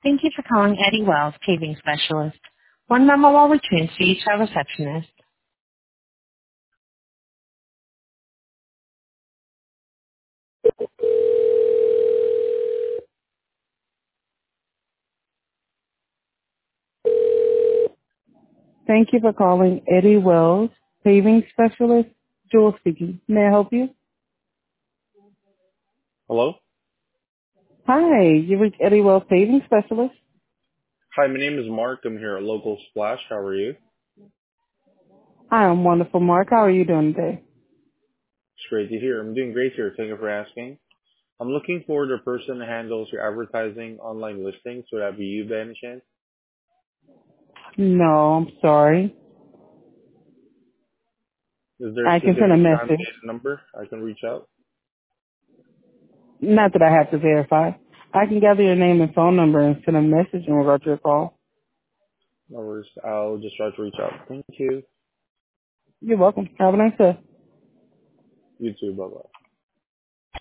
Thank you for calling Eddie Wells, paving specialist. One moment while we transfer you to our receptionist. Thank you for calling Eddie Wells, paving specialist. Jewel speaking. May I help you? Hello? Hi, you reached Eddie Wells, paving specialist. Hi, my name is Mark. I'm here at Local Splash. How are you? It's Hi, I'm wonderful, Mark. How are you doing today? great to hear. I'm doing great here. Thank you for asking. I'm looking for the person who handles your advertising online listings. Would that be you by any chance? No, I'm sorry. Is there a I can send a specific message. nominated number I can reach out? Not that I have to verify. I can gather your name and phone number and send a message in regard to your call. No worries. I'll just try to reach out. Thank you. You're welcome. Have a nice day. You too. Bye-bye.